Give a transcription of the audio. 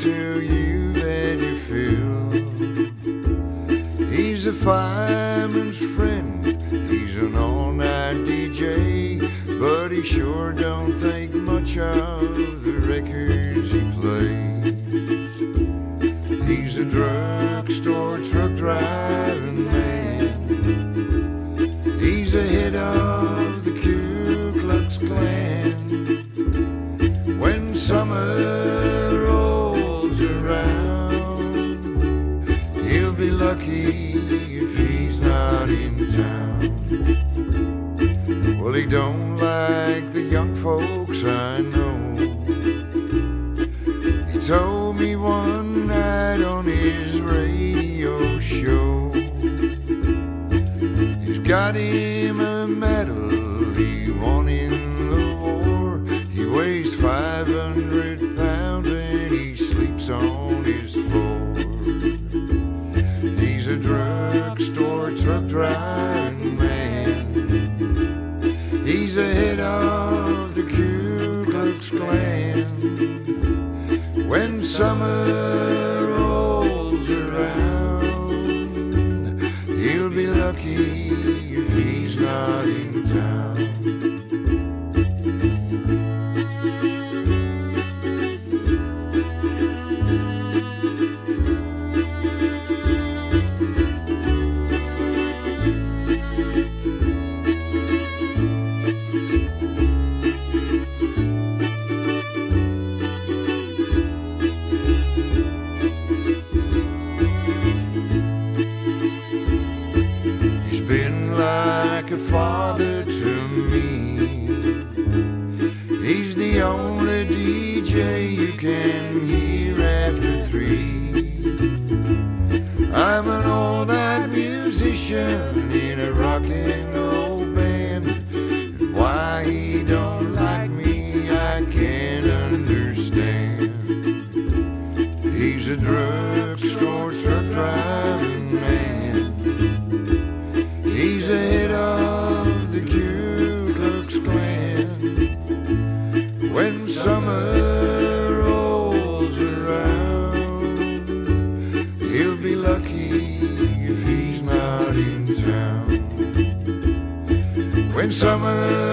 till you've had your fill. He's a fireman's friend, he's an all-night DJ, but he sure don't think much of the records he plays. He's a drugstore truck driving man. He's the head of the Ku Klux Klan. When summer rolls around, he'll be lucky if he's not in town. Well, he don't like the young folks I know. He told me one night on his radio show, he's got him a medal he won in the war. He weighs 500 pounds and he sleeps on his floor. He's a drugstore truck driving man. He's the head of the Ku Klux Klan. When summer rolls around, he'll be lucky if he's not in town. A father to me. He's the only DJ you can hear after 3. I'm an all-night musician in a rock and roll band, and why he don't like me I can't understand. He's a drugstore truck driving man. He's the head of the Ku Klux Klan. When summer rolls around, he'll be lucky if he's not in town. When summer